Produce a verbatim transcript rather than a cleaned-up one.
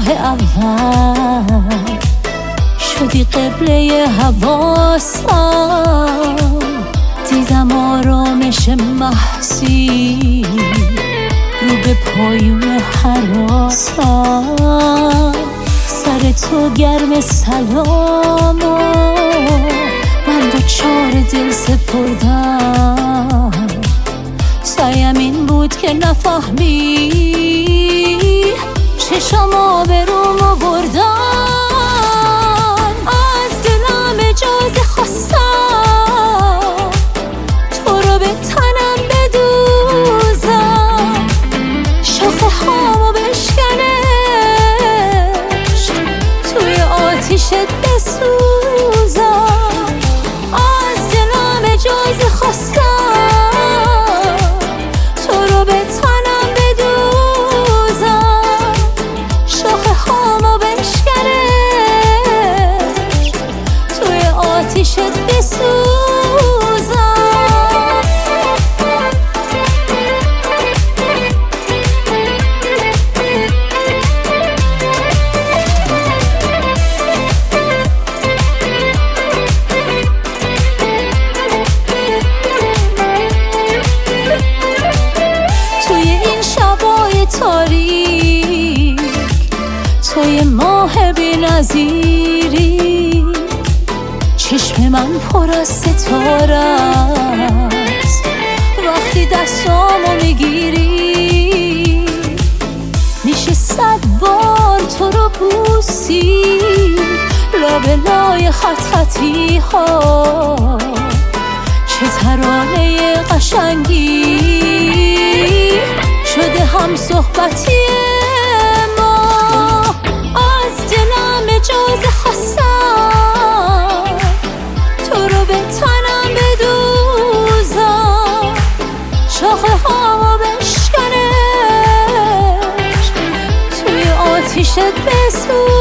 اول شدی قبله حواسم، دیدم آرامش محضی رو به پایون حراسم. سر تو گرم سلام و من دوچار دل سپردم. سعیم این بود که نفهمی چشم آبرومو بردن. از دلم اجازه خواستم تو رو به تنم بدوزم، شاخه هامو بشکنش توی آتیشت بسوزم. از دلم اجازه خواستم آتیشت بسوزم. توی این شبای تاریک توی ماه بی‌نظیری، چشم من پر از ستاره است وقتی دستامو میگیری. میشه صد بار تو رو بوسی لابلای خط خطی ها. چه ترانه قشنگی شده هم صحبتی ما. از دلم اجازه خواستم شاخه هامو بشکنش توی آتیشت بسوزم.